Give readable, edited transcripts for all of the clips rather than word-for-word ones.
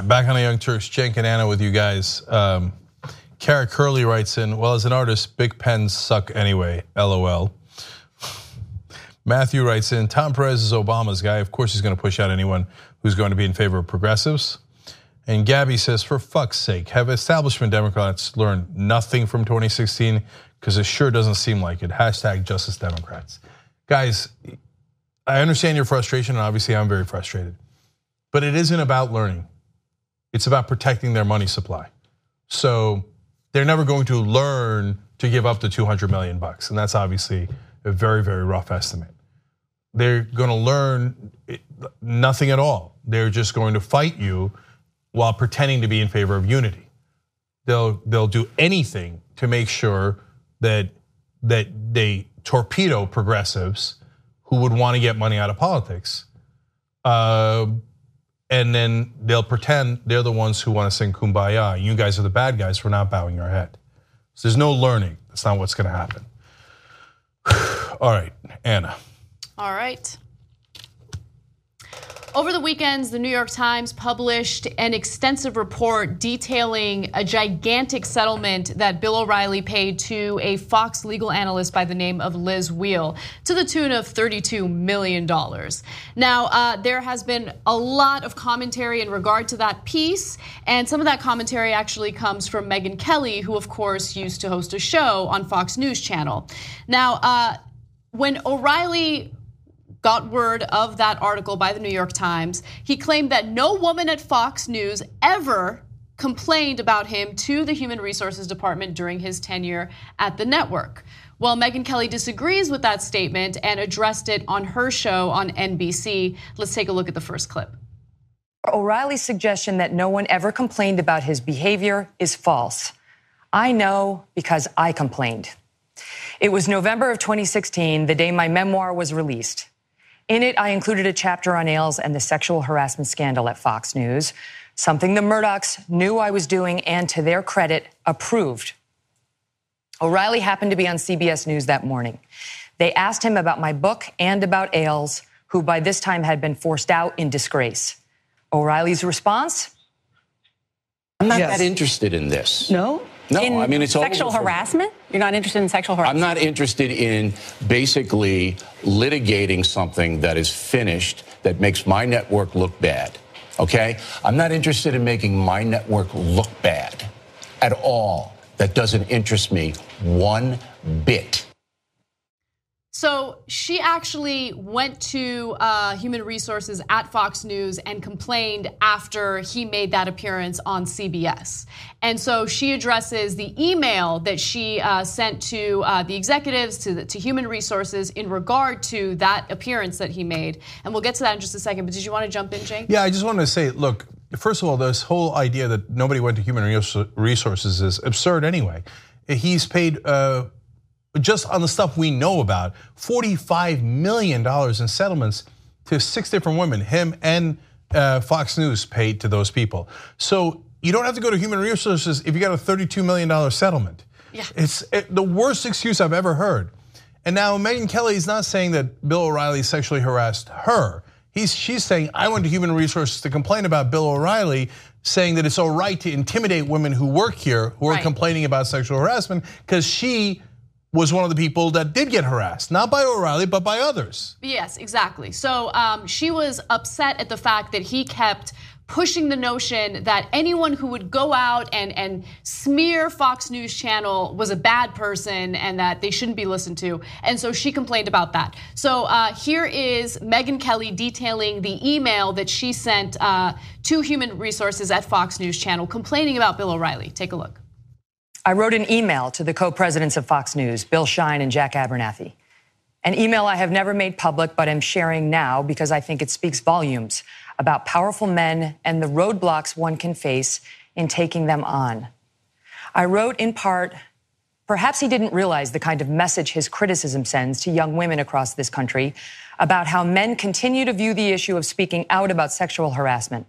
Back on the Young Turks, Cenk and Anna with you guys. Kara Curley writes in, well, as an artist, big pens suck anyway, LOL. Matthew writes in, Tom Perez is Obama's guy. Of course he's going to push out anyone who's going to be in favor of progressives. And Gabby says, for fuck's sake, have establishment Democrats learned nothing from 2016? Because it sure doesn't seem like it. Hashtag Justice Democrats. Guys, I understand your frustration, and obviously I'm very frustrated. But it isn't about learning. It's about protecting their money supply. So they're never going to learn to give up the $200 million. And that's obviously a very, very rough estimate. They're going to learn nothing at all. They're just going to fight you while pretending to be in favor of unity. They'll do anything to make sure that they torpedo progressives who would want to get money out of politics. And then they'll pretend they're the ones who want to sing Kumbaya. You guys are the bad guys for not bowing your head. So there's no learning. That's not what's going to happen. All right, Anna. All right. Over the weekends, the New York Times published an extensive report detailing a gigantic settlement that Bill O'Reilly paid to a Fox legal analyst by the name of Liz Wheel to the tune of $32 million. Now, there has been a lot of commentary in regard to that piece, and some of that commentary actually comes from Megyn Kelly, who of course used to host a show on Fox News Channel. Now, when O'Reilly got word of that article by the New York Times, he claimed that no woman at Fox News ever complained about him to the Human Resources Department during his tenure at the network. Well, Megyn Kelly disagrees with that statement and addressed it on her show on NBC. Let's take a look at the first clip. O'Reilly's suggestion that no one ever complained about his behavior is false. I know because I complained. It was November of 2016, the day my memoir was released. In it, I included a chapter on Ailes and the sexual harassment scandal at Fox News, something the Murdochs knew I was doing and, to their credit, approved. O'Reilly happened to be on CBS News that morning. They asked him about my book and about Ailes, who by this time had been forced out in disgrace. O'Reilly's response? I'm not that interested in this. No? No, I mean, it's sexual harassment? You're not interested in sexual harassment? I'm not interested in basically litigating something that is finished that makes my network look bad, okay? I'm not interested in making my network look bad at all. That doesn't interest me one bit. So she actually went to Human Resources at Fox News and complained after he made that appearance on CBS. And so she addresses the email that she sent to the executives, to Human Resources in regard to that appearance that he made. And we'll get to that in just a second, but did you want to jump in, Cenk? Yeah, I just wanted to say, look, first of all, this whole idea that nobody went to Human Resources is absurd anyway. He's paid, just on the stuff we know about, $45 million in settlements to 6 different women. Him and Fox News paid to those people. So you don't have to go to Human Resources if you got a $32 million settlement. Yeah. It's the worst excuse I've ever heard. And now Megyn Kelly is not saying that Bill O'Reilly sexually harassed her. She's saying, I went to Human Resources to complain about Bill O'Reilly, saying that it's all right to intimidate women who work here, who are complaining about sexual harassment, because she was one of the people that did get harassed, not by O'Reilly, but by others. Yes, exactly. So she was upset at the fact that he kept pushing the notion that anyone who would go out and smear Fox News Channel was a bad person and that they shouldn't be listened to. And so she complained about that. So here is Megyn Kelly detailing the email that she sent to Human Resources at Fox News Channel complaining about Bill O'Reilly. Take a look. I wrote an email to the co-presidents of Fox News, Bill Shine and Jack Abernathy. An email I have never made public, but am sharing now because I think it speaks volumes about powerful men and the roadblocks one can face in taking them on. I wrote in part, perhaps he didn't realize the kind of message his criticism sends to young women across this country about how men continue to view the issue of speaking out about sexual harassment.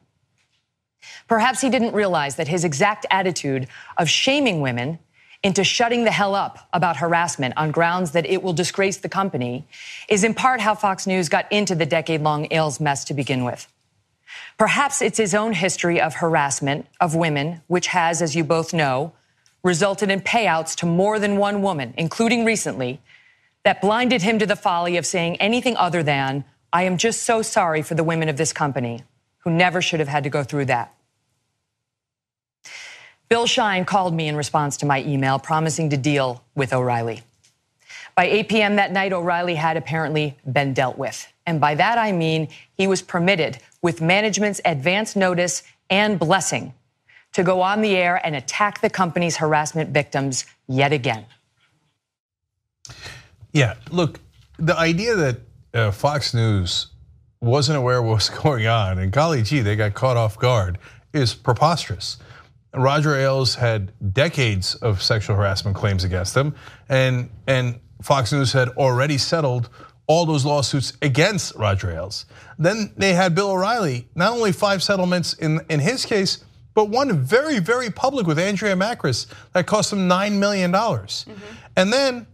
Perhaps he didn't realize that his exact attitude of shaming women into shutting the hell up about harassment on grounds that it will disgrace the company is in part how Fox News got into the decade-long Ailes mess to begin with. Perhaps it's his own history of harassment of women, which has, as you both know, resulted in payouts to more than one woman, including recently, that blinded him to the folly of saying anything other than, "I am just so sorry for the women of this company who never should have had to go through that." Bill Shine called me in response to my email promising to deal with O'Reilly. By 8 p.m. that night, O'Reilly had apparently been dealt with. And by that I mean he was permitted, with management's advance notice and blessing, to go on the air and attack the company's harassment victims yet again. Yeah, look, the idea that Fox News wasn't aware of what was going on, and golly gee, they got caught off guard, is preposterous. Roger Ailes had decades of sexual harassment claims against him, and Fox News had already settled all those lawsuits against Roger Ailes. Then they had Bill O'Reilly, not only 5 settlements in his case, but one very, very public with Andrea Macris that cost him $9 million. And then,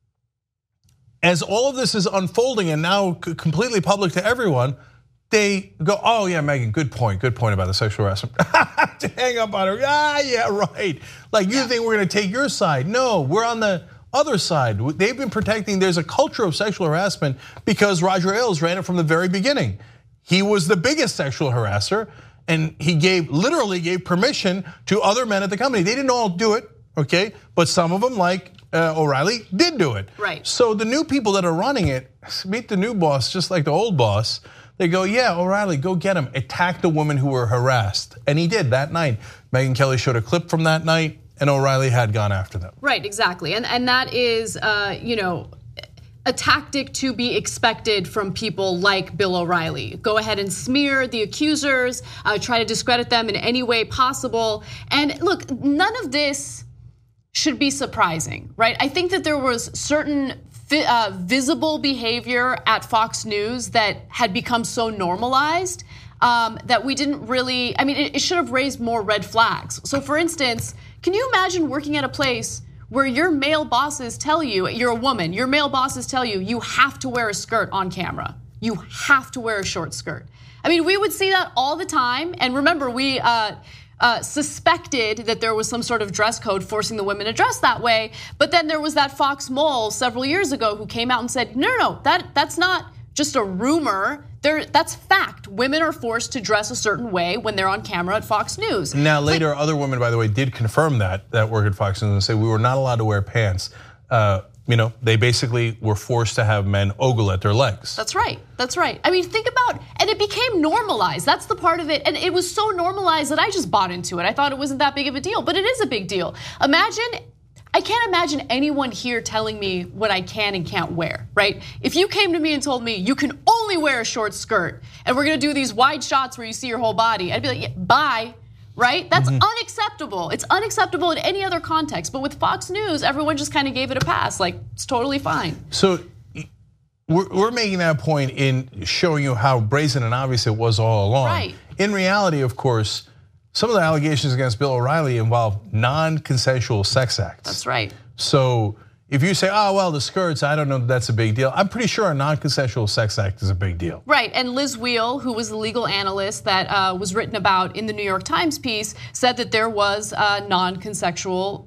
as all of this is unfolding and now completely public to everyone, they go, "Oh yeah, Megyn, good point about the sexual harassment." To hang up on her, yeah, right. Like you think we're gonna take your side? No, we're on the other side. They've been protecting. There's a culture of sexual harassment because Roger Ailes ran it from the very beginning. He was the biggest sexual harasser, and he literally gave permission to other men at the company. They didn't all do it, okay, but some of them, like O'Reilly, did do it. Right. So the new people that are running it meet the new boss, just like the old boss. They go, "Yeah, O'Reilly, go get him. Attack the women who were harassed," and he did that night. Megyn Kelly showed a clip from that night, and O'Reilly had gone after them. Right, exactly, and that is, a tactic to be expected from people like Bill O'Reilly. Go ahead and smear the accusers, try to discredit them in any way possible. And look, none of this should be surprising, right? I think that there was certain visible behavior at Fox News that had become so normalized that we didn't really, it should have raised more red flags. So for instance, can you imagine working at a place where your male bosses tell you, you're a woman, your male bosses tell you, you have to wear a skirt on camera. You have to wear a short skirt. We would see that all the time. And remember, we suspected that there was some sort of dress code forcing the women to dress that way. But then there was that Fox mole several years ago who came out and said, no, that's not just a rumor. That's fact. Women are forced to dress a certain way when they're on camera at Fox News. Now later, other women, by the way, did confirm that work at Fox News and say we were not allowed to wear pants. They basically were forced to have men ogle at their legs. That's right. Think about, and it became normalized. That's the part of it, and it was so normalized that I just bought into it. I thought it wasn't that big of a deal, but it is a big deal. I can't imagine anyone here telling me what I can and can't wear, right? If you came to me and told me you can only wear a short skirt and we're gonna do these wide shots where you see your whole body, I'd be like, yeah, bye, right? That's unacceptable. It's unacceptable in any other context. But with Fox News, everyone just kind of gave it a pass, like it's totally fine. So we're making that point in showing you how brazen and obvious it was all along. Right. In reality, of course, some of the allegations against Bill O'Reilly involve non-consensual sex acts. That's right. So if you say, "Oh, well, the skirts, I don't know if that's a big deal," I'm pretty sure a non-consensual sex act is a big deal. Right, and Liz Wheel, who was the legal analyst that was written about in the New York Times piece, said that there was a non-consensual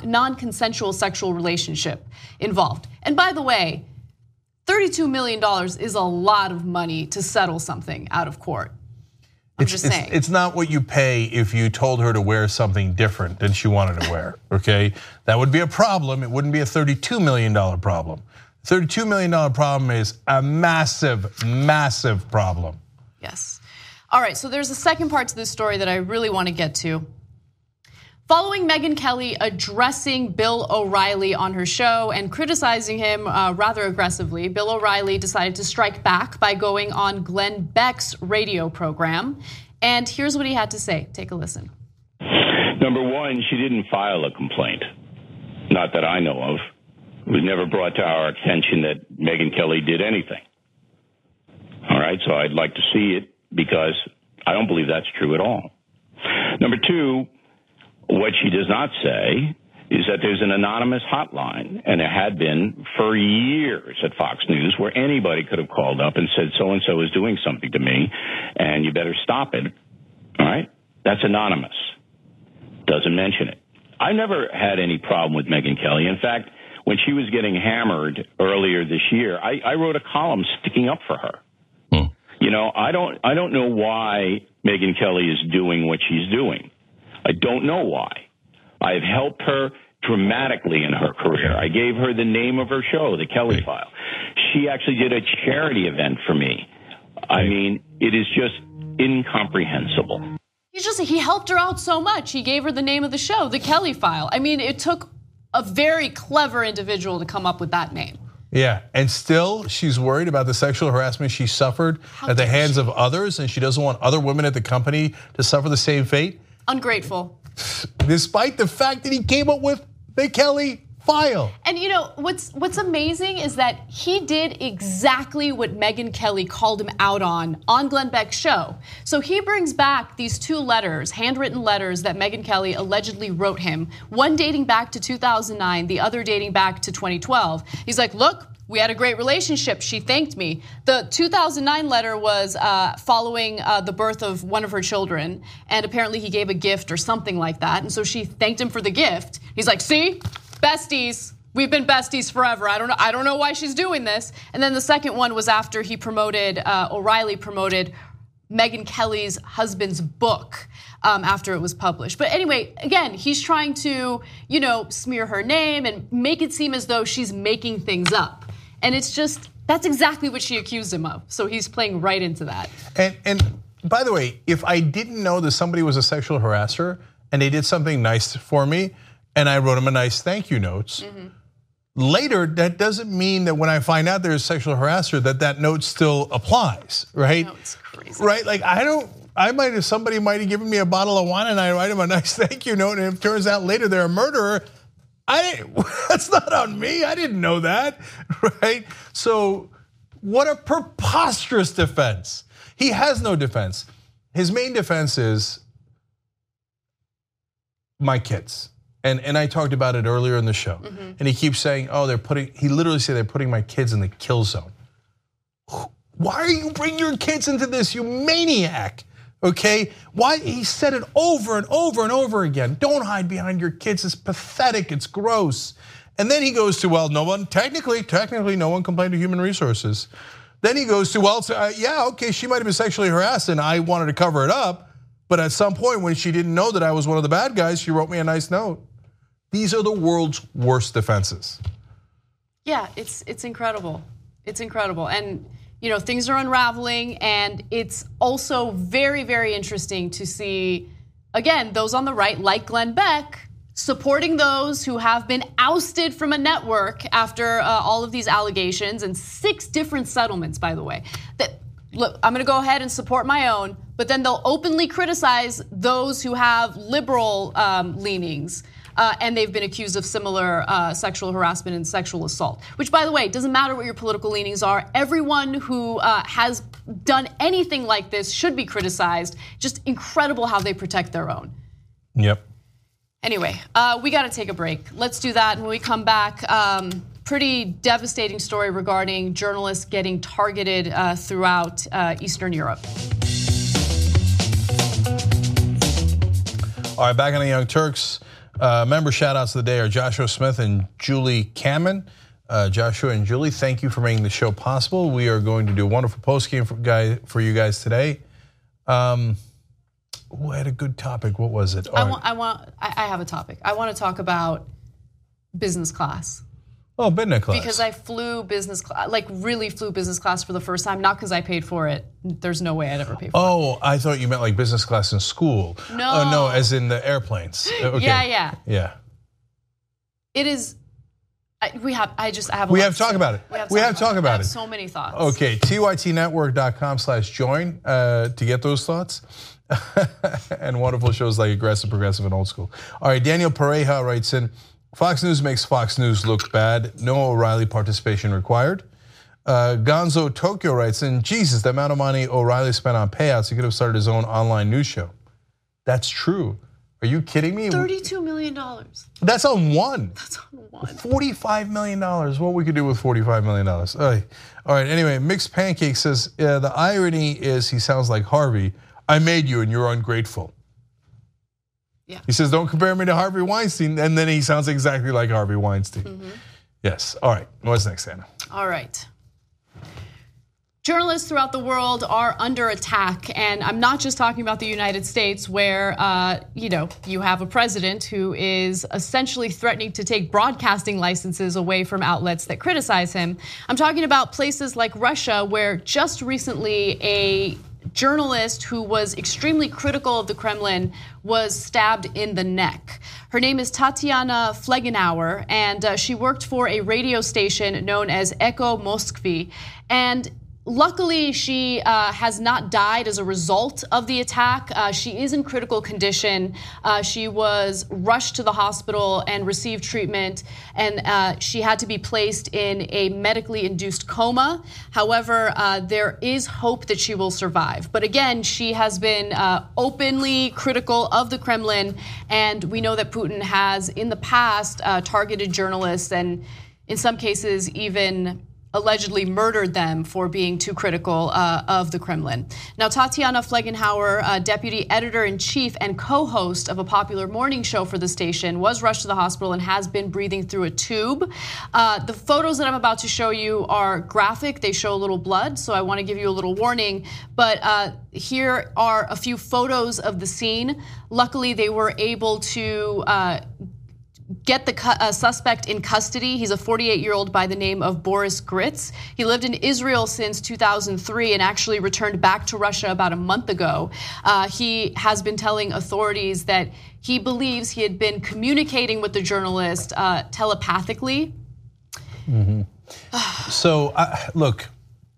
sexual relationship involved. And by the way, $32 million is a lot of money to settle something out of court. I'm just saying. It's not what you pay if you told her to wear something different than she wanted to wear, okay? That would be a problem. It wouldn't be a $32 million problem. $32 million problem is a massive, massive problem. Yes. All right, so there's a second part to this story that I really want to get to. Following Megyn Kelly addressing Bill O'Reilly on her show and criticizing him rather aggressively, Bill O'Reilly decided to strike back by going on Glenn Beck's radio program. And here's what he had to say. Take a listen. Number one, she didn't file a complaint. Not that I know of. It was never brought to our attention that Megyn Kelly did anything. All right, so I'd like to see it because I don't believe that's true at all. Number two, what she does not say is that there's an anonymous hotline, and there had been for years at Fox News, where anybody could have called up and said, so-and-so is doing something to me, and you better stop it. All right? That's anonymous. Doesn't mention it. I never had any problem with Megyn Kelly. In fact, when she was getting hammered earlier this year, I wrote a column sticking up for her. You know, I don't know why Megyn Kelly is doing what she's doing. I don't know why. I've helped her dramatically in her career. I gave her the name of her show, The Kelly File. She actually did a charity event for me. I mean, it is just incomprehensible. He helped her out so much. He gave her the name of the show, The Kelly File. I mean, it took a very clever individual to come up with that name. Yeah, and still she's worried about the sexual harassment she suffered at the hands of others, and she doesn't want other women at the company to suffer the same fate. Ungrateful. Despite the fact that he came up with the Kelly File. And you know, what's amazing is that he did exactly what Megyn Kelly called him out on Glenn Beck's show. So he brings back these 2 letters, handwritten letters that Megyn Kelly allegedly wrote him, one dating back to 2009, the other dating back to 2012. He's like, look, we had a great relationship. She thanked me. The 2009 letter was following the birth of one of her children, and apparently he gave a gift or something like that, and so she thanked him for the gift. He's like, see? Besties, we've been besties forever. I don't know why she's doing this. And then the second one was after he promoted, O'Reilly promoted Megyn Kelly's husband's book after it was published. But anyway, again, he's trying to, you know, smear her name and make it seem as though she's making things up. And it's just, that's exactly what she accused him of. So he's playing right into that. And by the way, if I didn't know that somebody was a sexual harasser and they did something nice for me, and I wrote him a nice thank you notes. Later, that doesn't mean that when I find out there's a sexual harasser that note still applies, right? No, it's crazy. Right, like somebody might have given me a bottle of wine and I write him a nice thank you note, and it turns out later they're a murderer. That's not on me, I didn't know that, right? So what a preposterous defense. He has no defense. His main defense is my kids. And I talked about it earlier in the show. And he keeps saying, oh, he literally said they're putting my kids in the kill zone. Why are you bringing your kids into this, you maniac? Okay, why? He said it over and over and over again. Don't hide behind your kids, it's pathetic, it's gross. And then he goes to, well, technically no one complained to Human Resources. Then he goes to, well, yeah, okay, she might have been sexually harassed and I wanted to cover it up. But at some point when she didn't know that I was one of the bad guys, she wrote me a nice note. These are the world's worst defenses. Yeah, it's incredible. It's incredible. And you know, things are unraveling, and it's also very, very interesting to see, again, those on the right, like Glenn Beck, supporting those who have been ousted from a network after all of these allegations, and 6 different settlements, by the way. That, look, I'm gonna go ahead and support my own, but then they'll openly criticize those who have liberal leanings. And they've been accused of similar sexual harassment and sexual assault. Which, by the way, doesn't matter what your political leanings are. Everyone who has done anything like this should be criticized. Just incredible how they protect their own. Yep. Anyway, we got to take a break. Let's do that. When we come back, pretty devastating story regarding journalists getting targeted throughout Eastern Europe. All right, back on the Young Turks. Member shout-outs of the day are Joshua Smith and Julie Cameron. Joshua and Julie, thank you for making the show possible. We are going to do a wonderful post-game for you guys today. We had a good topic. What was it? I have a topic. I want to talk about business class. Oh, business class. Because I flew business class, like really flew business class for the first time, not because I paid for it. There's no way I'd ever pay for it. Oh, I thought you meant like business class in school. No. Oh, no, as in the airplanes. Okay. Yeah. It is, I have to talk about it. We have to talk about it. So many thoughts. Okay, tytnetwork.com/join to get those thoughts. And wonderful shows like Aggressive, Progressive, and Old School. All right, Daniel Pareja writes in, Fox News makes Fox News look bad. No O'Reilly participation required. Gonzo Tokyo writes in, Jesus, the amount of money O'Reilly spent on payouts, he could have started his own online news show. That's true. Are you kidding me? $32 million. That's on one. That's on one. $45 million. What we could do with $45 million. All right, anyway, Mixed Pancake says, the irony is he sounds like Harvey. I made you and you're ungrateful. Yeah. He says, don't compare me to Harvey Weinstein. And then he sounds exactly like Harvey Weinstein. Mm-hmm. Yes, all right, what's next, Anna? All right. Journalists throughout the world are under attack, and I'm not just talking about the United States, where you have a president who is essentially threatening to take broadcasting licenses away from outlets that criticize him. I'm talking about places like Russia, where just recently a journalist who was extremely critical of the Kremlin was stabbed in the neck. Her name is Tatiana Flegenauer, and she worked for a radio station known as Echo Moskvy. And luckily, she has not died as a result of the attack. She is in critical condition. She was rushed to the hospital and received treatment, and she had to be placed in a medically induced coma. However, there is hope that she will survive. But again, she has been openly critical of the Kremlin, and we know that Putin has in the past targeted journalists and in some cases even allegedly murdered them for being too critical of the Kremlin. Now, Tatiana Flegenauer, deputy editor-in-chief and co-host of a popular morning show for the station, was rushed to the hospital and has been breathing through a tube. The photos that I'm about to show you are graphic. They show a little blood, so I want to give you a little warning. But here are a few photos of the scene. Luckily, they were able to get the suspect in custody. He's a 48-year-old by the name of Boris Gritz. He lived in Israel since 2003 and actually returned back to Russia about a month ago. He has been telling authorities that he believes he had been communicating with the journalist telepathically. Mm-hmm. So, look,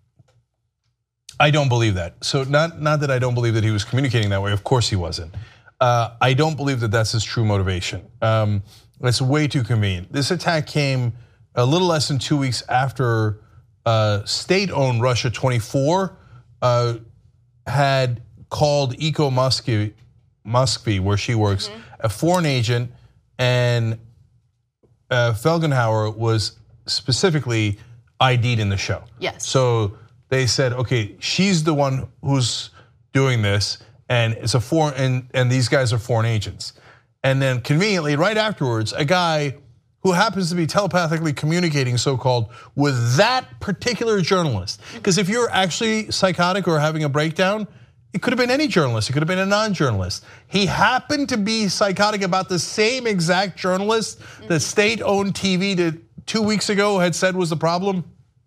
I don't believe that. So not that I don't believe that he was communicating that way. Of course he wasn't. I don't believe that that's his true motivation. It's way too convenient. This attack came a little less than 2 weeks after state-owned Russia 24 had called Echo Moskvy, where she works, a foreign agent, and Flegenauer was specifically ID'd in the show. Yes. So they said, okay, she's the one who's doing this, and it's a foreign, and these guys are foreign agents. And then conveniently, right afterwards, a guy who happens to be telepathically communicating, so-called, with that particular journalist. Because if you're actually psychotic or having a breakdown, it could have been any journalist. It could have been a non-journalist. He happened to be psychotic about the same exact journalist that state-owned TV 2 weeks ago had said was the problem.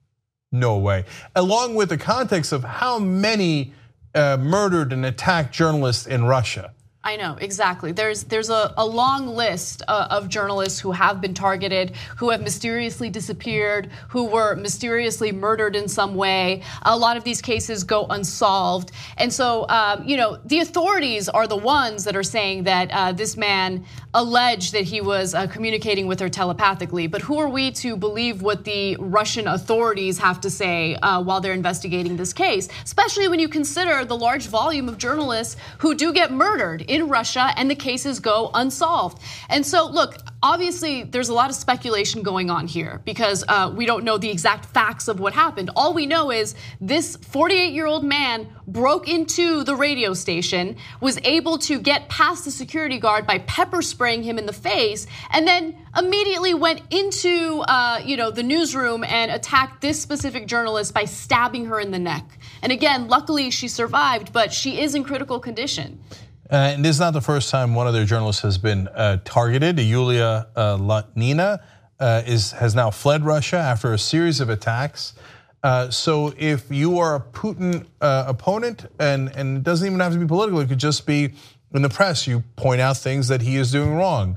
No way. Along with the context of how many murdered and attacked journalists in Russia. I know, exactly. There's a long list of journalists who have been targeted, who have mysteriously disappeared, who were mysteriously murdered in some way. A lot of these cases go unsolved. And so, the authorities are the ones that are saying that this man alleged that he was communicating with her telepathically. But who are we to believe what the Russian authorities have to say while they're investigating this case? Especially when you consider the large volume of journalists who do get murdered in Russia and the cases go unsolved. And so, look, obviously there's a lot of speculation going on here because we don't know the exact facts of what happened. All we know is this 48-year-old man broke into the radio station, was able to get past the security guard by pepper spraying him in the face, and then immediately went into the newsroom and attacked this specific journalist by stabbing her in the neck. And again, luckily she survived, but she is in critical condition. And this is not the first time one of their journalists has been targeted. Yulia Latnina has now fled Russia after a series of attacks. So if you are a Putin opponent, and it doesn't even have to be political, it could just be in the press, you point out things that he is doing wrong.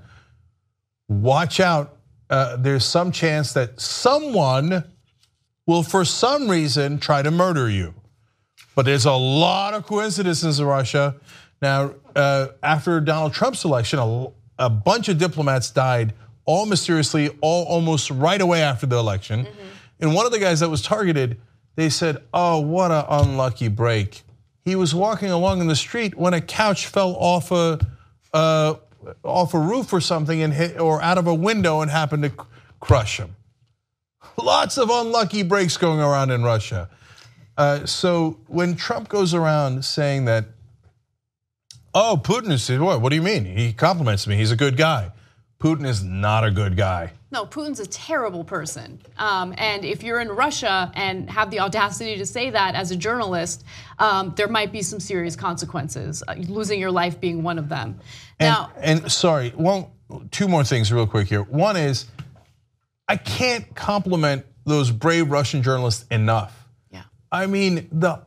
Watch out. There's some chance that someone will, for some reason, try to murder you. But there's a lot of coincidences in Russia. Now, after Donald Trump's election, a bunch of diplomats died, all mysteriously, all almost right away after the election. And one of the guys that was targeted, they said, oh, what an unlucky break. He was walking along in the street when a couch fell off off a roof or something and hit, or out of a window and happen to crush him. Lots of unlucky breaks going around in Russia. So when Trump goes around saying that, oh, Putin is what? What do you mean? He compliments me. He's a good guy. Putin is not a good guy. No, Putin's a terrible person. And if you're in Russia and have the audacity to say that as a journalist, there might be some serious consequences, losing your life being one of them. And sorry, two more things real quick here. One is, I can't compliment those brave Russian journalists enough. Yeah. I mean, the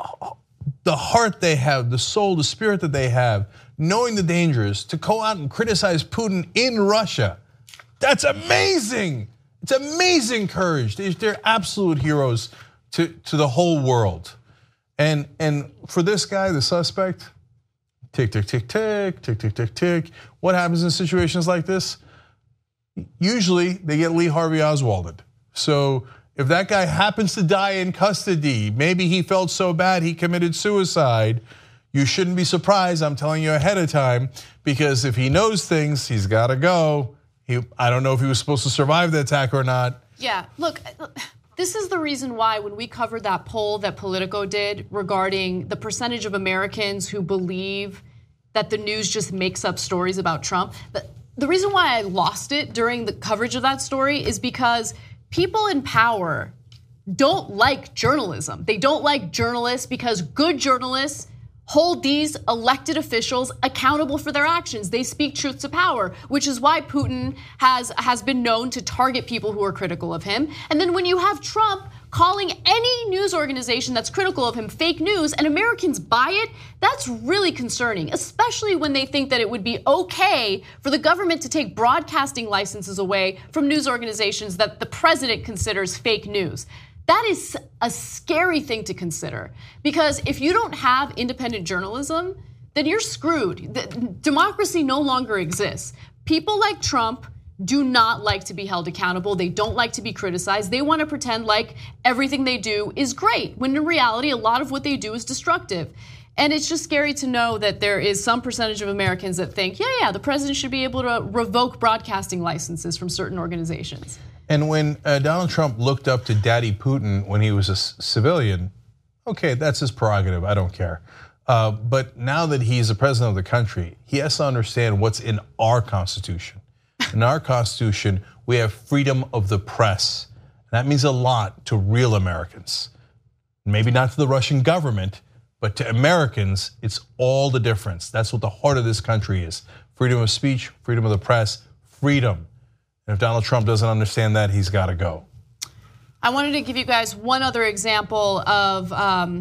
heart they have, the soul, the spirit that they have, knowing the dangers, to go out and criticize Putin in Russia. That's amazing. It's amazing courage. They're absolute heroes to the whole world. And for this guy, the suspect, tick, tick, tick, tick, tick, tick, tick, tick. What happens in situations like this? Usually they get Lee Harvey Oswalded. So if that guy happens to die in custody, maybe he felt so bad he committed suicide, you shouldn't be surprised, I'm telling you ahead of time, because if he knows things, he's gotta go. I don't know if he was supposed to survive the attack or not. Yeah, look, this is the reason why when we covered that poll that Politico did regarding the percentage of Americans who believe that the news just makes up stories about Trump, the reason why I lost it during the coverage of that story is because people in power don't like journalism. They don't like journalists because good journalists hold these elected officials accountable for their actions. They speak truth to power, which is why Putin has been known to target people who are critical of him. And then when you have Trump calling any news organization that's critical of him fake news and Americans buy it, that's really concerning, especially when they think that it would be okay for the government to take broadcasting licenses away from news organizations that the president considers fake news. That is a scary thing to consider, because if you don't have independent journalism, then you're screwed. Democracy no longer exists. People like Trump do not like to be held accountable. They don't like to be criticized. They want to pretend like everything they do is great, when in reality, a lot of what they do is destructive. And it's just scary to know that there is some percentage of Americans that think, yeah, the president should be able to revoke broadcasting licenses from certain organizations. And when Donald Trump looked up to Daddy Putin when he was a civilian, okay, that's his prerogative, I don't care. But now that he's the president of the country, he has to understand what's in our Constitution. In our Constitution, we have freedom of the press. That means a lot to real Americans. Maybe not to the Russian government, but to Americans, it's all the difference. That's what the heart of this country is. Freedom of speech, freedom of the press, freedom. And if Donald Trump doesn't understand that, he's gotta go. I wanted to give you guys one other example of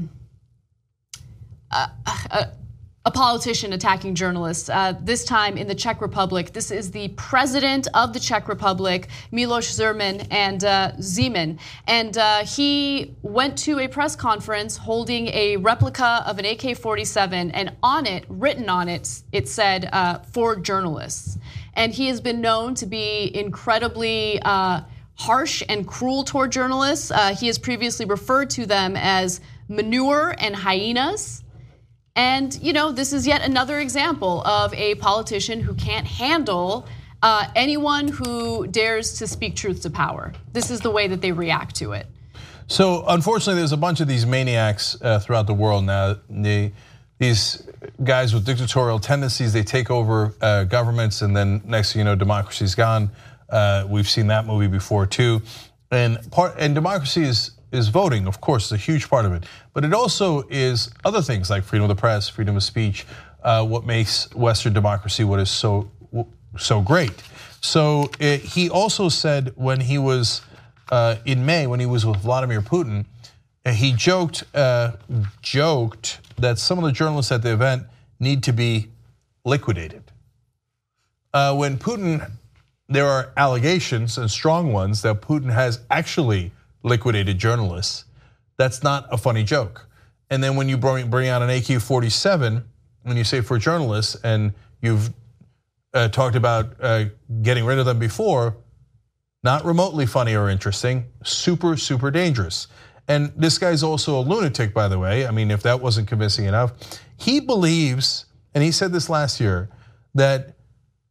a politician attacking journalists, this time in the Czech Republic. This is the president of the Czech Republic, Miloš Zeman, and he went to a press conference holding a replica of an AK-47, and on it, written on it, it said, for journalists. And he has been known to be incredibly harsh and cruel toward journalists. He has previously referred to them as manure and hyenas. And this is yet another example of a politician who can't handle anyone who dares to speak truth to power. This is the way that they react to it. So unfortunately, there's a bunch of these maniacs throughout the world now. These guys with dictatorial tendencies, they take over governments, and then next thing you know, democracy's gone. We've seen that movie before too. And democracy is voting, of course, is a huge part of it. But it also is other things like freedom of the press, freedom of speech, what makes Western democracy what is so great. So he also said when he was in May, when he was with Vladimir Putin, he joked that some of the journalists at the event need to be liquidated. When Putin, there are allegations and strong ones that Putin has actually liquidated journalists. That's not a funny joke. And then when you bring out an AK-47, when you say for journalists, and you've talked about getting rid of them before, not remotely funny or interesting, super, super dangerous. And this guy's also a lunatic, by the way. I mean, if that wasn't convincing enough, he believes, and he said this last year, that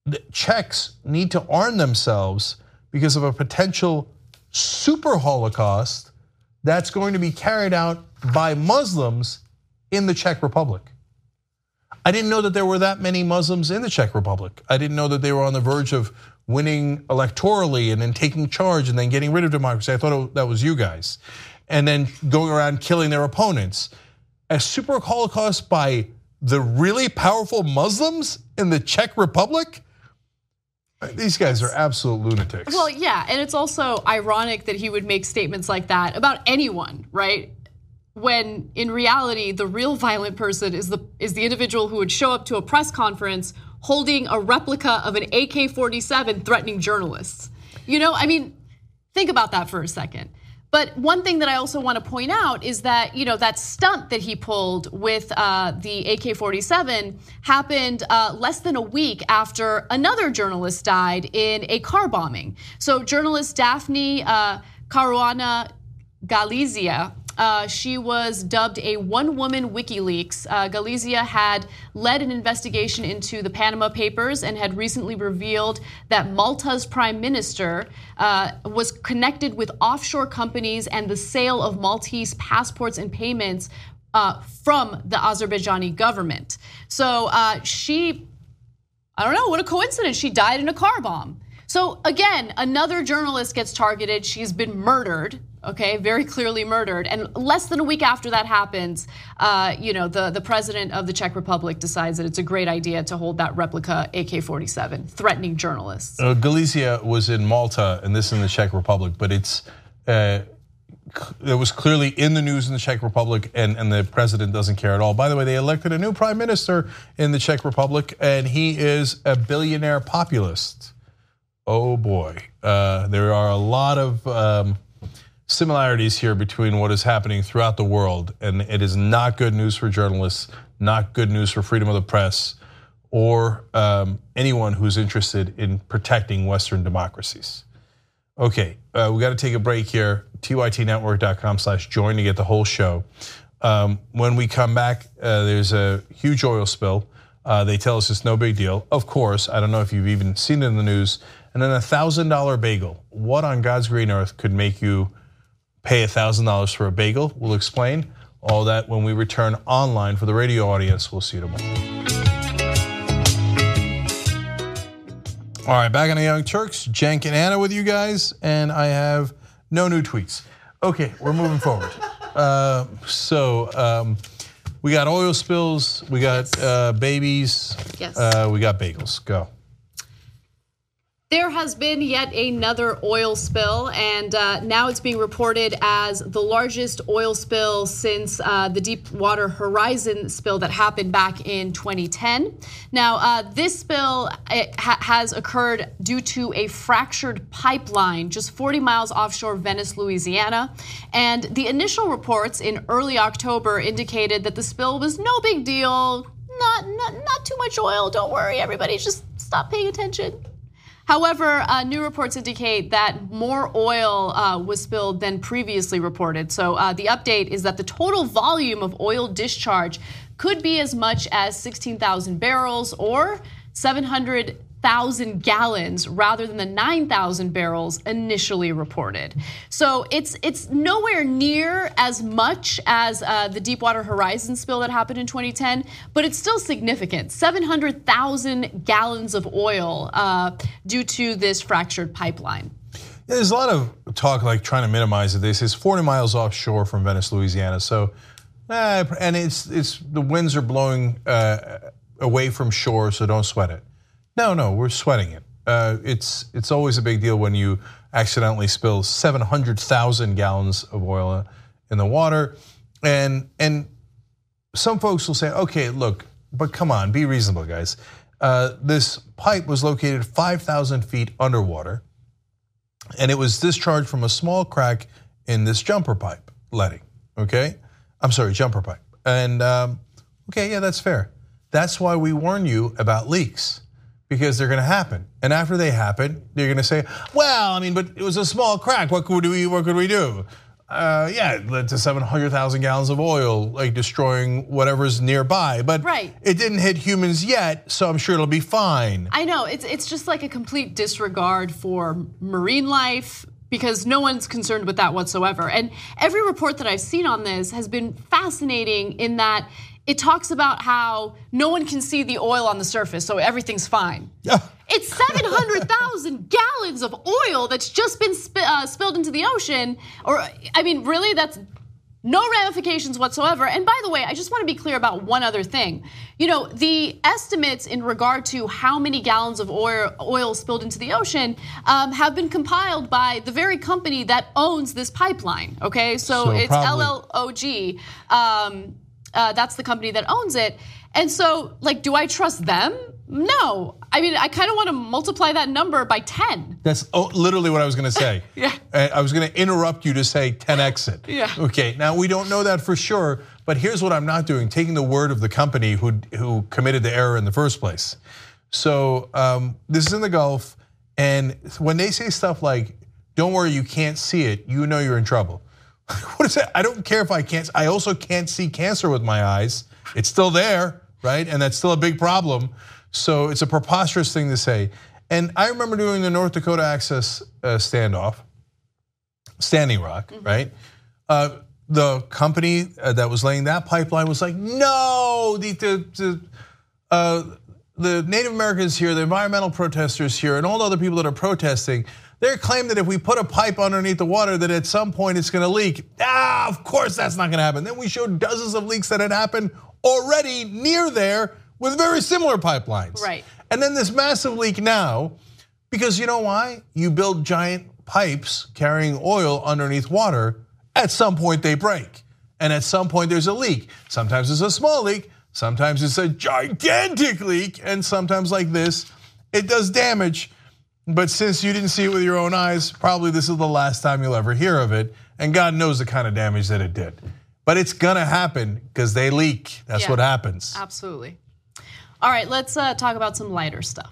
the Czechs need to arm themselves because of a potential super Holocaust that's going to be carried out by Muslims in the Czech Republic. I didn't know that there were that many Muslims in the Czech Republic. I didn't know that they were on the verge of winning electorally and then taking charge and then getting rid of democracy. I thought that was you guys. And then going around killing their opponents. A super Holocaust by the really powerful Muslims in the Czech Republic? These guys are absolute lunatics. Well, yeah, and it's also ironic that he would make statements like that about anyone, right? When in reality, the real violent person is the individual who would show up to a press conference holding a replica of an AK-47 threatening journalists. You know, I mean, think about that for a second. But one thing that I also want to point out is that, you know, that stunt that he pulled with the AK-47 happened less than a week after another journalist died in a car bombing. So journalist Daphne Caruana Galizia, she was dubbed a one-woman WikiLeaks. Galizia had led an investigation into the Panama Papers and had recently revealed that Malta's prime minister was connected with offshore companies and the sale of Maltese passports and payments from the Azerbaijani government. So I don't know, what a coincidence, she died in a car bomb. So again, another journalist gets targeted, she's been murdered. Okay, very clearly murdered, and less than a week after that happens, you know, the president of the Czech Republic decides that it's a great idea to hold that replica AK-47, threatening journalists. Galizia was in Malta, and this in the Czech Republic, but it was clearly in the news in the Czech Republic, and the president doesn't care at all. By the way, they elected a new prime minister in the Czech Republic, and he is a billionaire populist. Oh boy, there are a lot of similarities here between what is happening throughout the world, and it is not good news for journalists, not good news for freedom of the press, or anyone who's interested in protecting Western democracies. Okay, we got to take a break here. tytnetwork.com/join to get the whole show. When we come back, there's a huge oil spill. They tell us it's no big deal. Of course, I don't know if you've even seen it in the news. And then a $1,000 bagel. What on God's green earth could make you pay $1,000 for a bagel? We'll explain all that when we return online for the radio audience. We'll see you tomorrow. All right, back on the Young Turks, Cenk and Anna with you guys, and I have no new tweets. Okay, we're moving forward. We got oil spills, we got babies, we got bagels. Go. There has been yet another oil spill, and now it's being reported as the largest oil spill since the Deepwater Horizon spill that happened back in 2010. Now, this spill has occurred due to a fractured pipeline just 40 miles offshore Venice, Louisiana. And the initial reports in early October indicated that the spill was no big deal, not too much oil, don't worry, everybody just stop paying attention. However, new reports indicate that more oil was spilled than previously reported. So the update is that the total volume of oil discharge could be as much as 16,000 barrels or 700,000 gallons rather than the 9,000 barrels initially reported. So it's nowhere near as much as the Deepwater Horizon spill that happened in 2010, but it's still significant. 700,000 gallons of oil due to this fractured pipeline. Yeah, there's a lot of talk like trying to minimize it. They say it's 40 miles offshore from Venice, Louisiana. So, and it's the winds are blowing away from shore, so don't sweat it. No, we're sweating it. It's always a big deal when you accidentally spill 700,000 gallons of oil in the water, and some folks will say, okay, look, but come on, be reasonable, guys. This pipe was located 5,000 feet underwater, and it was discharged from a small crack in this jumper pipe letting. Okay, I'm sorry, jumper pipe, and okay, yeah, that's fair. That's why we warn you about leaks. Because they're going to happen, and after they happen, they're going to say, "Well, I mean, but it was a small crack. What could we do?" it led to 700,000 gallons of oil, like destroying whatever's nearby. But it didn't hit humans yet, so I'm sure it'll be fine. I know, it's just like a complete disregard for marine life, because no one's concerned with that whatsoever. And every report that I've seen on this has been fascinating in that it talks about how no one can see the oil on the surface, so everything's fine. It's 700,000 gallons of oil that's just been spilled into the ocean. Or, I mean, really, that's no ramifications whatsoever. And by the way, I just want to be clear about one other thing. You know, the estimates in regard to how many gallons of oil spilled into the ocean have been compiled by the very company that owns this pipeline, okay? So it's LLOG. That's the company that owns it. And so, like, do I trust them? No. I mean, I kind of want to multiply that number by 10. That's literally what I was going to say. I was going to interrupt you to say 10x it. Okay, now we don't know that for sure, but here's what I'm not doing, taking the word of the company who committed the error in the first place. So this is in the Gulf, and when they say stuff like, don't worry, you can't see it, you know you're in trouble. What is that? I don't care if I can't, I also can't see cancer with my eyes. It's still there, right? And that's still a big problem. So it's a preposterous thing to say. And I remember doing the North Dakota Access standoff, Standing Rock, right? The company that was laying that pipeline was like, no, the Native Americans here, the environmental protesters here, and all the other people that are protesting, they're claiming that if we put a pipe underneath the water that at some point it's gonna leak. Of course that's not gonna happen. Then we showed dozens of leaks that had happened already near there with very similar pipelines. Right. And then this massive leak now, because you know why? You build giant pipes carrying oil underneath water, at some point they break. And at some point there's a leak. Sometimes it's a small leak, sometimes it's a gigantic leak, and sometimes like this, it does damage. But since you didn't see it with your own eyes, probably this is the last time you'll ever hear of it. And God knows the kind of damage that it did. But it's gonna happen because they leak. That's what happens. Absolutely. All right, let's talk about some lighter stuff.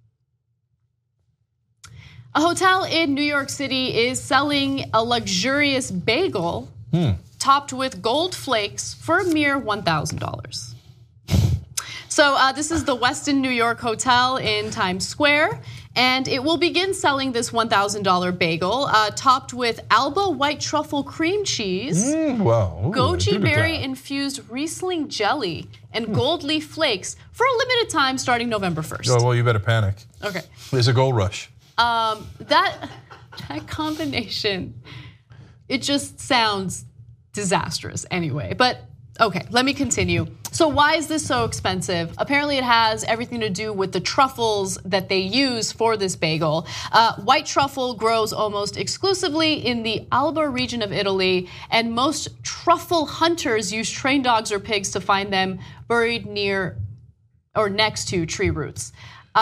A hotel in New York City is selling a luxurious bagel topped with gold flakes for a mere $1,000. So this is the Westin New York Hotel in Times Square, and it will begin selling this $1,000 bagel topped with Alba white truffle cream cheese, goji berry infused Riesling jelly, and gold leaf flakes for a limited time starting November 1st. Oh, well, you better panic. Okay. There's a gold rush. That combination, it just sounds disastrous anyway, but okay, let me continue. So why is this so expensive? Apparently it has everything to do with the truffles that they use for this bagel. White truffle grows almost exclusively in the Alba region of Italy, and most truffle hunters use trained dogs or pigs to find them buried near or next to tree roots.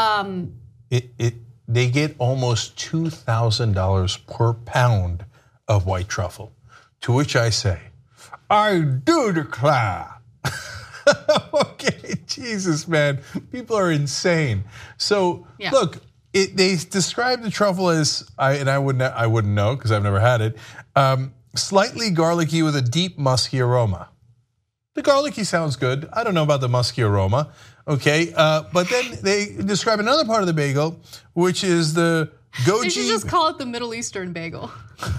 They get almost $2,000 per pound of white truffle, to which I say, I do declare. Okay, Jesus, man, people are insane. So look, they describe the truffle as, I wouldn't know because I've never had it, slightly garlicky with a deep musky aroma. The garlicky sounds good. I don't know about the musky aroma. Okay, but then they describe another part of the bagel, which is the goji. They should just call it the Middle Eastern bagel.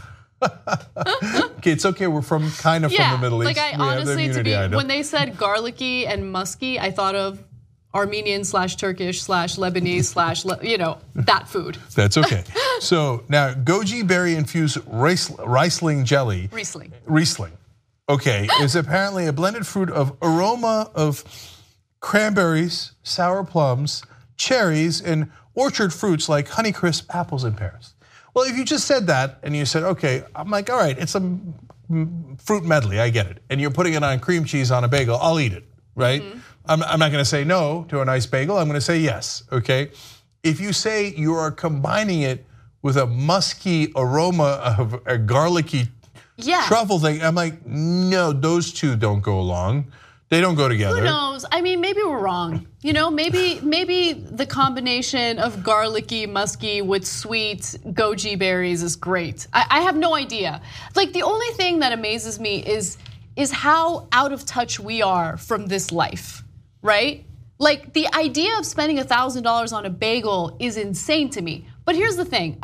Okay, it's okay. We're from the Middle East. Like I honestly, when they said garlicky and musky, I thought of Armenian / Turkish / Lebanese / that food. That's okay. So now goji berry infused Riesling jelly. Riesling. Okay, is apparently a blended fruit of aroma of cranberries, sour plums, cherries, and orchard fruits like Honeycrisp apples and pears. Well, if you just said that and you said, okay, I'm like, all right, it's a fruit medley, I get it. And you're putting it on cream cheese on a bagel, I'll eat it, right? I'm not gonna say no to a nice bagel, I'm gonna say yes, okay? If you say you are combining it with a musky aroma of a garlicky truffle thing, I'm like, no, those two don't go along. They don't go together. Who knows? I mean, maybe we're wrong. You know, maybe the combination of garlicky, musky with sweet goji berries is great. I have no idea. Like, the only thing that amazes me is how out of touch we are from this life, right? Like, the idea of spending $1,000 on a bagel is insane to me. But here's the thing.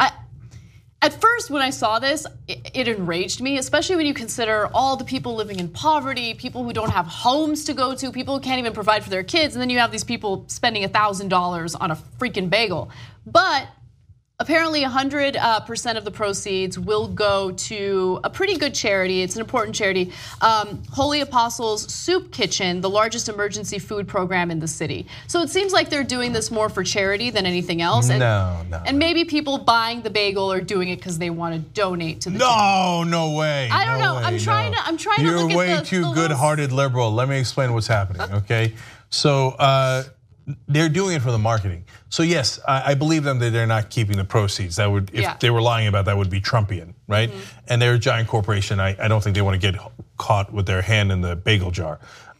At first, when I saw this, it enraged me, especially when you consider all the people living in poverty, people who don't have homes to go to, people who can't even provide for their kids, and then you have these people spending $1,000 on a freaking bagel. But apparently 100% of the proceeds will go to a pretty good charity. It's an important charity, Holy Apostles Soup Kitchen, the largest emergency food program in the city. So it seems like they're doing this more for charity than anything else. And, and maybe people buying the bagel are doing it because they want to donate to the charity. No way. I don't know. I'm trying to look at You're way too good-hearted liberal. Let me explain what's happening, okay? So they're doing it for the marketing. So yes, I believe them that they're not keeping the proceeds. That would, if they were lying about that, would be Trumpian, right? And they're a giant corporation. I don't think they want to get caught with their hand in the bagel jar.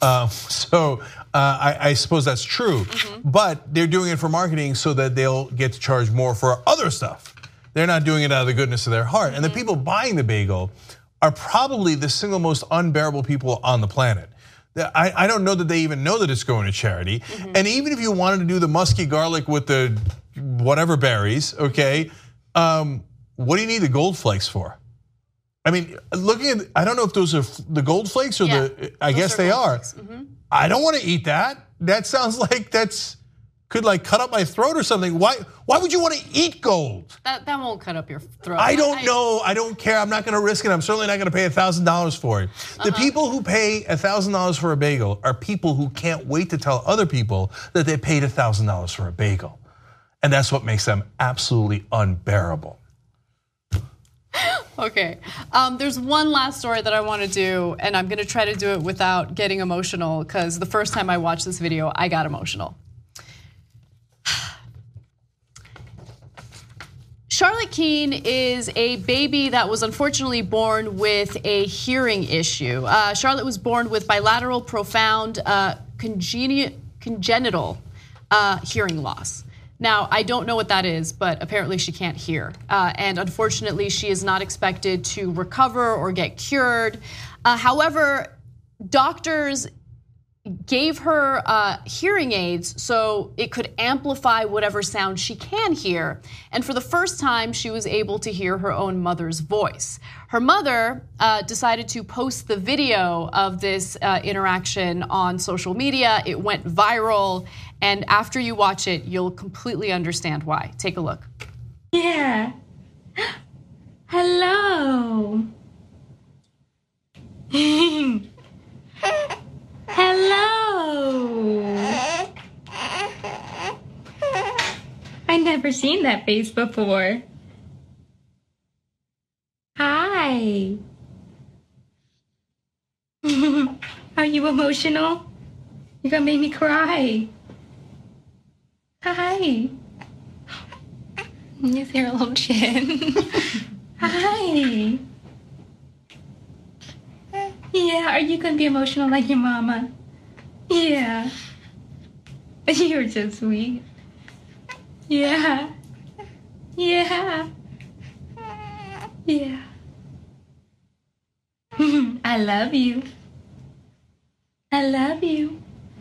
So I suppose that's true, but they're doing it for marketing so that they'll get to charge more for other stuff. They're not doing it out of the goodness of their heart. And the people buying the bagel are probably the single most unbearable people on the planet. I don't know that they even know that it's going to charity. And even if you wanted to do the musky garlic with the whatever berries, okay, what do you need the gold flakes for? I mean, looking at, I don't know if those are the gold flakes or I guess they are. I don't want to eat that. That sounds like could like cut up my throat or something. Why would you want to eat gold? That won't cut up your throat. I don't know. I don't care. I'm not going to risk it. I'm certainly not going to pay $1,000 for it. The people who pay $1,000 for a bagel are people who can't wait to tell other people that they paid $1,000 for a bagel. And that's what makes them absolutely unbearable. Okay, there's one last story that I want to do, and I'm going to try to do it without getting emotional, because the first time I watched this video, I got emotional. Charlotte Keene is a baby that was unfortunately born with a hearing issue. Charlotte was born with bilateral profound congenital hearing loss. Now, I don't know what that is, but apparently she can't hear. And unfortunately, she is not expected to recover or get cured. However, doctors gave her hearing aids so it could amplify whatever sound she can hear. And for the first time, she was able to hear her own mother's voice. Her mother decided to post the video of this interaction on social media. It went viral. And after you watch it, you'll completely understand why. Take a look. Yeah. Hello. Hello. I never seen that face before. Hi. Are you emotional? You're gonna make me cry. Hi. Is there a little chin? Hi. Yeah, are you gonna be emotional like your mama? Yeah. You're so sweet. Yeah. Yeah. Yeah. I love you. I love you.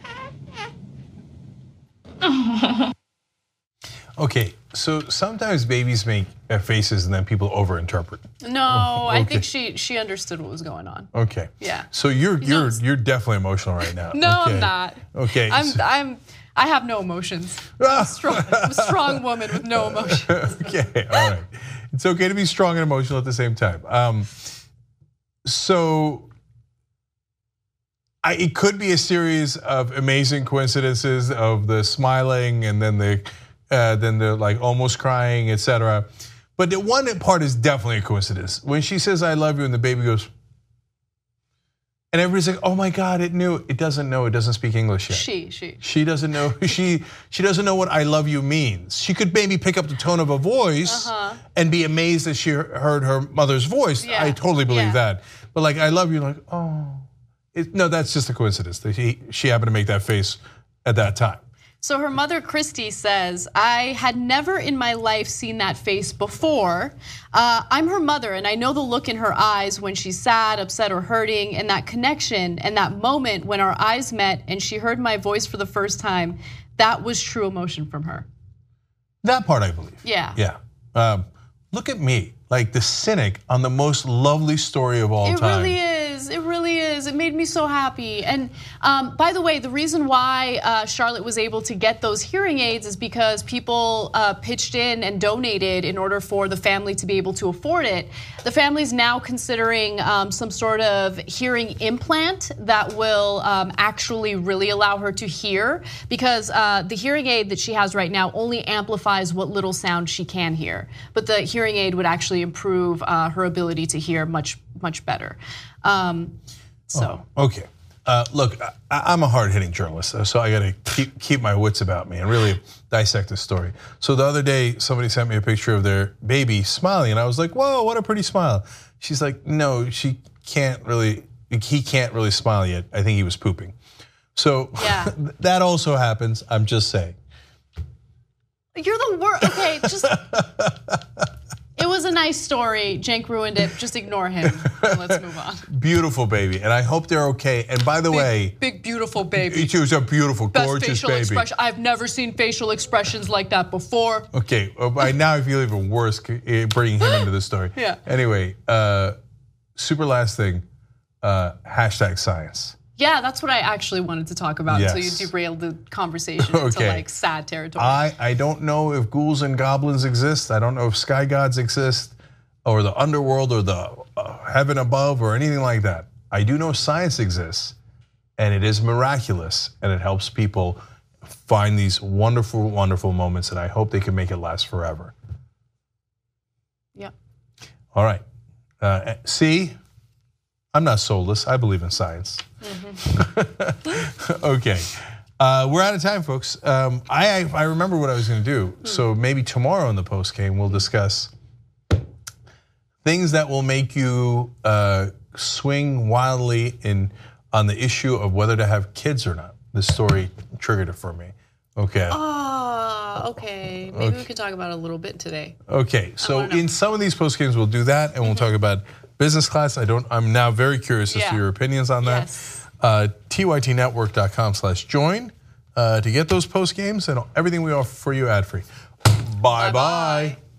Okay, so sometimes babies make faces and then people overinterpret. No, okay. I think she understood what was going on. Okay. Yeah. So you're definitely emotional right now. No, okay. I'm not. Okay. I have no emotions. I'm a strong woman with no emotions. Okay, all right. It's okay to be strong and emotional at the same time. It could be a series of amazing coincidences of the smiling and then the like almost crying, etc. But the one part is definitely a coincidence. When she says "I love you" and the baby goes, and everybody's like, "Oh my God, it knew." It doesn't know. It doesn't speak English yet. She doesn't know. She doesn't know what "I love you" means. She could maybe pick up the tone of a voice and be amazed that she heard her mother's voice. Yeah. I totally believe that. But like "I love you," like, oh. No, that's just a coincidence that she happened to make that face at that time. So her mother, Christy, says, I had never in my life seen that face before. I'm her mother, and I know the look in her eyes when she's sad, upset, or hurting, and that connection and that moment when our eyes met and she heard my voice for the first time, that was true emotion from her. That part I believe. Yeah. Yeah. Look at me, like the cynic on the most lovely story of all time. It really is. It really is. It made me so happy. And by the way, the reason why Charlotte was able to get those hearing aids is because people pitched in and donated in order for the family to be able to afford it. The family's now considering some sort of hearing implant that will actually really allow her to hear, because the hearing aid that she has right now only amplifies what little sound she can hear. But the hearing aid would actually improve her ability to hear much better. Okay. Look, I'm a hard-hitting journalist, so I got to keep my wits about me and really dissect the story. So the other day, somebody sent me a picture of their baby smiling, and I was like, "Whoa, what a pretty smile!" She's like, "No, he can't really smile yet. I think he was pooping." So yeah. That also happens. I'm just saying. You're the worst. Okay, just. It was a nice story. Cenk ruined it. Just ignore him. Let's move on. Beautiful baby, and I hope they're okay. And by the way, big beautiful baby. She was a beautiful, gorgeous best facial baby. Expression. I've never seen facial expressions like that before. Okay, by now I feel even worse bringing him into the story. Yeah. Anyway, super last thing. #science. Yeah, that's what I actually wanted to talk about until you derailed the conversation into like sad territory. I don't know if ghouls and goblins exist. I don't know if sky gods exist, or the underworld, or the heaven above, or anything like that. I do know science exists, and it is miraculous, and it helps people find these wonderful, wonderful moments, and I hope they can make it last forever. Yeah. All right. See, I'm not soulless. I believe in science. Okay, we're out of time, folks. I remember what I was going to do. So maybe tomorrow in the post game we'll discuss things that will make you swing wildly on the issue of whether to have kids or not. This story triggered it for me. Okay. Okay. Maybe we could talk about it a little bit today. Okay. So in some of these post games we'll do that, and we'll talk about business class. I'm now very curious as to your opinions on that. Yes. tytnetwork.com/join to get those post games and everything we offer for you ad free. Bye bye.